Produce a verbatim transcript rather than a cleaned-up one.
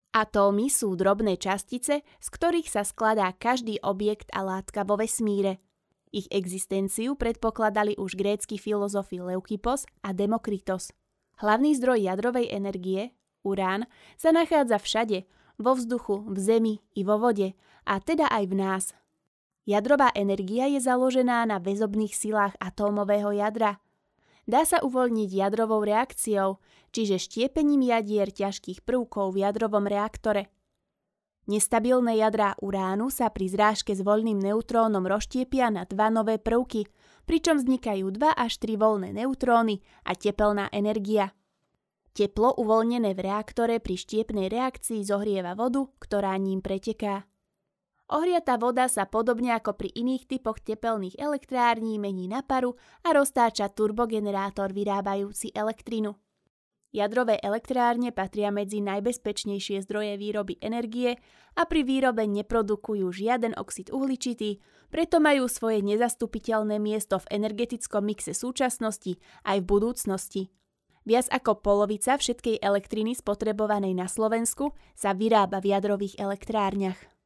Atómy sú drobné častice, z ktorých sa skladá každý objekt a látka vo vesmíre. Ich existenciu predpokladali už grécki filozofi Leukippos a Demokritos. Hlavný zdroj jadrovej energie, urán, sa nachádza všade, vo vzduchu, v zemi i vo vode, a teda aj v nás. Jadrová energia je založená na väzobných silách atómového jadra. Dá sa uvoľniť jadrovou reakciou, čiže štiepením jadier ťažkých prvkov v jadrovom reaktore. Nestabilné jadrá uránu sa pri zrážke s voľným neutrónom rozštiepia na dva nové prvky, pričom vznikajú dva až tri voľné neutróny a tepelná energia. Teplo uvoľnené v reaktore pri štiepnej reakcii zohrieva vodu, ktorá ním preteká. Ohriatá voda sa podobne ako pri iných typoch tepelných elektrární mení na paru a roztáča turbogenerátor vyrábajúci elektrinu. Jadrové elektrárne patria medzi najbezpečnejšie zdroje výroby energie a pri výrobe neprodukujú žiaden oxid uhličitý, preto majú svoje nezastupiteľné miesto v energetickom mixe súčasnosti aj v budúcnosti. Viac ako polovica všetkej elektriny spotrebovanej na Slovensku sa vyrába v jadrových elektrárniach.